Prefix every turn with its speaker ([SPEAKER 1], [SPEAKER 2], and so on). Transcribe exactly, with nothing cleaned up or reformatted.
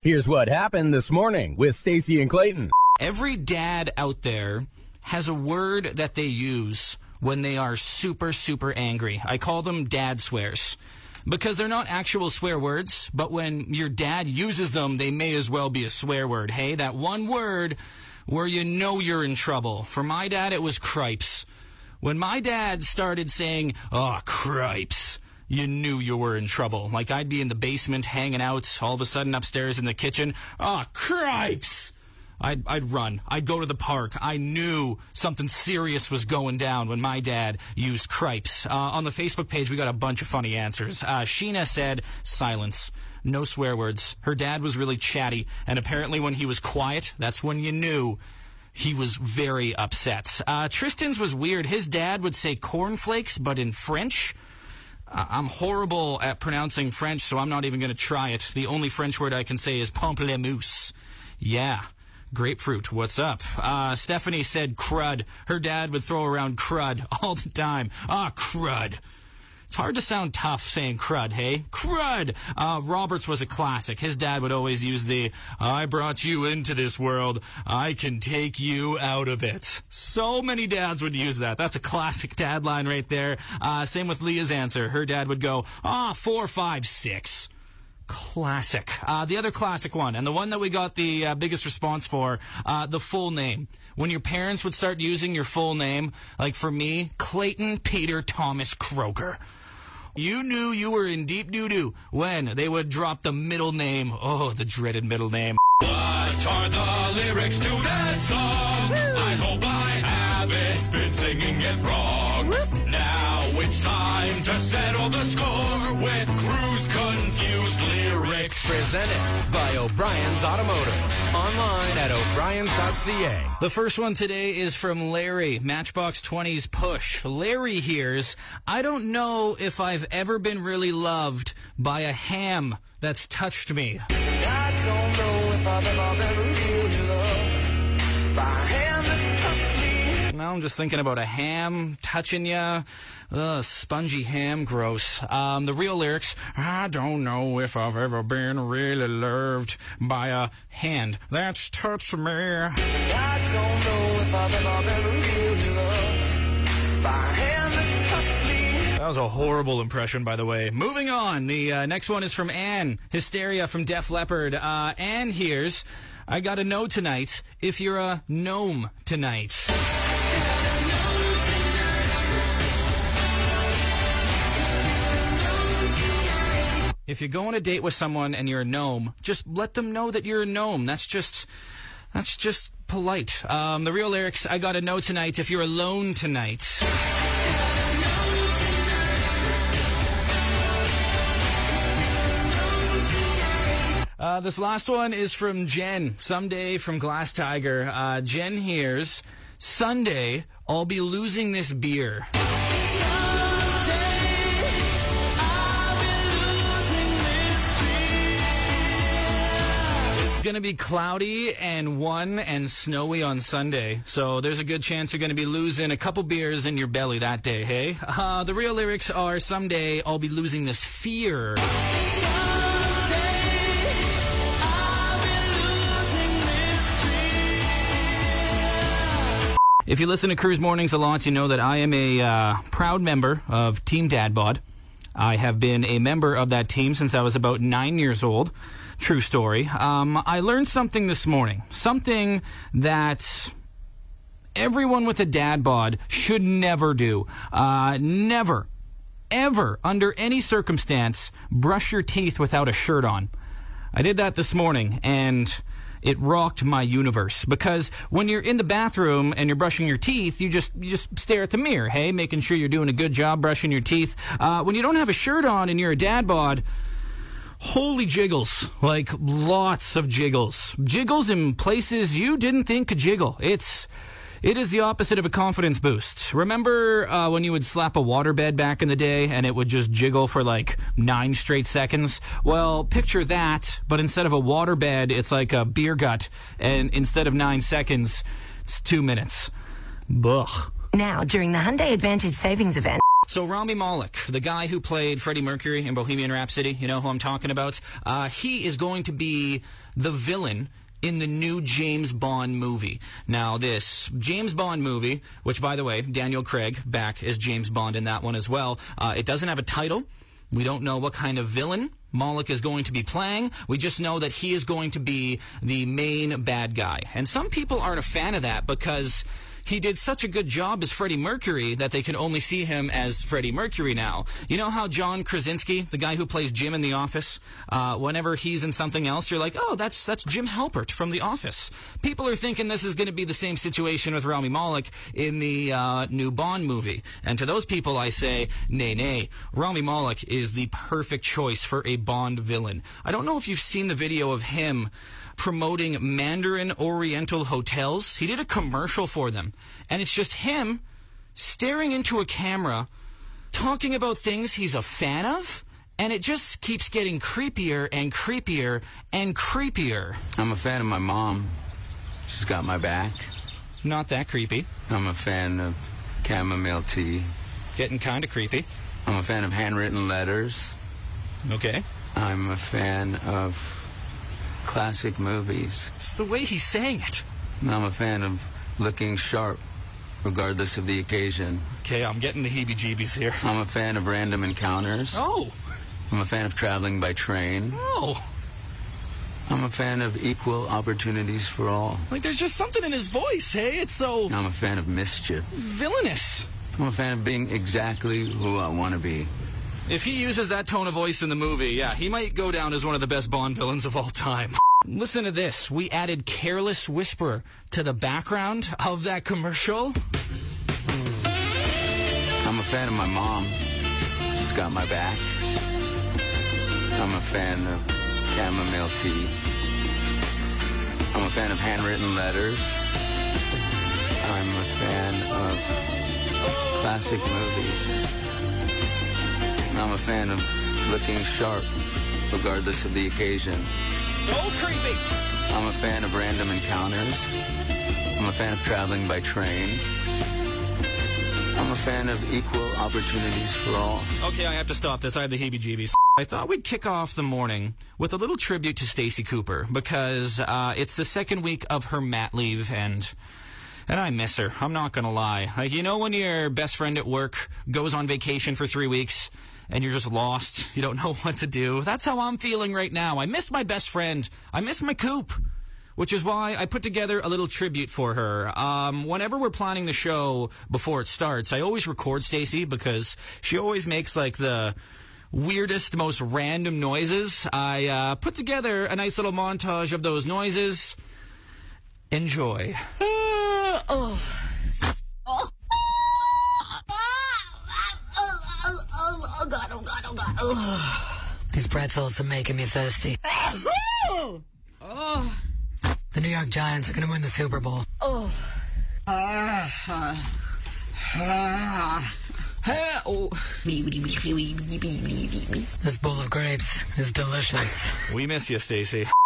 [SPEAKER 1] Here's what happened this morning with Stacey and Clayton.
[SPEAKER 2] Every dad out there has a word that they use when they are super, super angry. I call them dad swears. Because they're not actual swear words, but when your dad uses them, they may as well be a swear word. Hey, that one word where you know you're in trouble. For my dad, it was cripes. When my dad started saying, oh, cripes, you knew you were in trouble. Like I'd be in the basement hanging out, all of a sudden upstairs in the kitchen, oh, cripes. I'd, I'd run. I'd go to the park. I knew something serious was going down when my dad used cripes. Uh, on the Facebook page, we got a bunch of funny answers. Uh, Sheena said, silence. No swear words. Her dad was really chatty, and apparently when he was quiet, that's when you knew he was very upset. Uh, Tristan's was weird. His dad would say cornflakes, but in French. Uh, I'm horrible at pronouncing French, so I'm not even going to try it. The only French word I can say is pamplemousse. Yeah. Grapefruit, what's up? Uh, Stephanie said crud. Her dad would throw around crud all the time. Ah, crud. It's hard to sound tough saying crud, hey? Crud! Uh, Roberts was a classic. His dad would always use the, I brought you into this world. I can take you out of it. So many dads would use that. That's a classic dad line right there. Uh, same with Leah's answer. Her dad would go, ah, four, five, six. Classic. Uh, the other classic one, and the one that we got the uh, biggest response for, uh, the full name. When your parents would start using your full name, like for me, Clayton Peter Thomas Croker. You knew you were in deep doo-doo when they would drop the middle name. Oh, the dreaded middle name.
[SPEAKER 3] What are the lyrics to that song? Woo! I hope I haven't been singing it wrong. Woo! Now it's time to settle the score with Cruise Confused Lyrics.
[SPEAKER 1] Presented by O'Brien's Automotive. Online at o'briens dot c a.
[SPEAKER 2] The first one today is from Larry, Matchbox twenty's Push. Larry hears, I don't know if I've ever been really loved by a ham that's touched me.
[SPEAKER 4] I don't know if I've ever been really loved by a hand that's touched me.
[SPEAKER 2] Now I'm just thinking about a ham touching ya. Ugh, spongy ham, gross. Um, the real lyrics, I don't know if I've ever been really loved by a hand that's touched me.
[SPEAKER 4] I don't know if I've ever been really loved by a hand that's touched me.
[SPEAKER 2] That was a horrible impression, by the way. Moving on, the uh, next one is from Anne. Hysteria from Def Leppard. Uh, Anne hears, I gotta know tonight if you're a gnome tonight. If you go on a date with someone and you're a gnome, just let them know that you're a gnome. That's just, that's just polite. Um, the real lyrics, I gotta know tonight if you're alone tonight. Uh, this last one is from Jen. Someday from Glass Tiger. Uh, Jen hears, Sunday, I'll be losing this beer. It's going to be cloudy and one and snowy on Sunday, so there's a good chance you're going to be losing a couple beers in your belly that day, hey? Uh, the real lyrics are, someday I'll be losing this fear. If you listen to Cruise Mornings a lot, you know that I am a uh, proud member of Team Dad Bod. I have been a member of that team since I was about nine years old. True story. Um, I learned something this morning. Something that everyone with a dad bod should never do. Uh, never, ever, under any circumstance, brush your teeth without a shirt on. I did that this morning, and it rocked my universe, because when you're in the bathroom and you're brushing your teeth, you just you just stare at the mirror, hey, making sure you're doing a good job brushing your teeth. Uh, when you don't have a shirt on and you're a dad bod, holy jiggles, like lots of jiggles. Jiggles in places you didn't think could jiggle. It's... It is the opposite of a confidence boost. Remember uh, when you would slap a waterbed back in the day and it would just jiggle for like nine straight seconds? Well, picture that, but instead of a waterbed, it's like a beer gut, and instead of nine seconds, it's two minutes. Ugh.
[SPEAKER 5] Now, during the Hyundai Advantage Savings Event.
[SPEAKER 2] So Rami Malek, the guy who played Freddie Mercury in Bohemian Rhapsody, you know who I'm talking about? Uh, he is going to be the villain in the new James Bond movie. Now, this James Bond movie, which, by the way, Daniel Craig back as James Bond in that one as well, uh, it doesn't have a title. We don't know what kind of villain Malek is going to be playing. We just know that he is going to be the main bad guy. And some people aren't a fan of that because he did such a good job as Freddie Mercury that they can only see him as Freddie Mercury now. You know how John Krasinski, the guy who plays Jim in The Office, uh, whenever he's in something else, you're like, oh, that's that's Jim Halpert from The Office. People are thinking this is going to be the same situation with Rami Malek in the uh, new Bond movie. And to those people, I say, nay, nay. Rami Malek is the perfect choice for a Bond villain. I don't know if you've seen the video of him promoting Mandarin Oriental hotels. He did a commercial for them, and it's just him staring into a camera, talking about things he's a fan of, and it just keeps getting creepier and creepier and creepier.
[SPEAKER 5] I'm a fan of my mom. She's got my back.
[SPEAKER 2] Not that creepy.
[SPEAKER 5] I'm a fan of chamomile tea.
[SPEAKER 2] Getting kind of creepy.
[SPEAKER 5] I'm a fan of handwritten letters.
[SPEAKER 2] Okay.
[SPEAKER 5] I'm a fan of classic movies.
[SPEAKER 2] It's the way he's saying it.
[SPEAKER 5] I'm a fan of looking sharp, regardless of the occasion.
[SPEAKER 2] Okay, I'm getting the heebie-jeebies here.
[SPEAKER 5] I'm a fan of random encounters.
[SPEAKER 2] Oh.
[SPEAKER 5] I'm a fan of traveling by train.
[SPEAKER 2] Oh.
[SPEAKER 5] I'm a fan of equal opportunities for all.
[SPEAKER 2] Like, there's just something in his voice, hey? It's so
[SPEAKER 5] I'm a fan of mischief.
[SPEAKER 2] villainous.
[SPEAKER 5] I'm a fan of being exactly who I want to be.
[SPEAKER 2] If he uses that tone of voice in the movie, yeah, he might go down as one of the best Bond villains of all time. Listen to this. We added Careless Whisper to the background of that commercial.
[SPEAKER 5] I'm a fan of my mom. She's got my back. I'm a fan of chamomile tea. I'm a fan of handwritten letters. I'm a fan of classic movies. I'm a fan of looking sharp, regardless of the occasion.
[SPEAKER 2] So creepy.
[SPEAKER 5] I'm a fan of random encounters. I'm a fan of traveling by train. I'm a fan of equal opportunities for all.
[SPEAKER 2] Okay, I have to stop this. I have the heebie-jeebies. I thought we'd kick off the morning with a little tribute to Stacey Cooper because uh, it's the second week of her mat leave, and and I miss her. I'm not going to lie. Like, you know when your best friend at work goes on vacation for three weeks and you're just lost? You don't know what to do. That's how I'm feeling right now. I miss my best friend. I miss my coop. Which is why I put together a little tribute for her. Um, whenever we're planning the show before it starts, I always record Stacey because she always makes like the weirdest, most random noises. I uh, put together a nice little montage of those noises. Enjoy.
[SPEAKER 6] Uh, oh. Oh. Oh. Oh, oh, oh, God, oh, God, oh, God. Oh.
[SPEAKER 7] These pretzels are making me thirsty.
[SPEAKER 6] Oh. Oh.
[SPEAKER 7] The New York Giants are going to win the Super Bowl.
[SPEAKER 6] Oh. Ah. Uh, ah. Uh, oh.
[SPEAKER 7] This bowl of grapes is delicious.
[SPEAKER 2] We miss you, Stacey.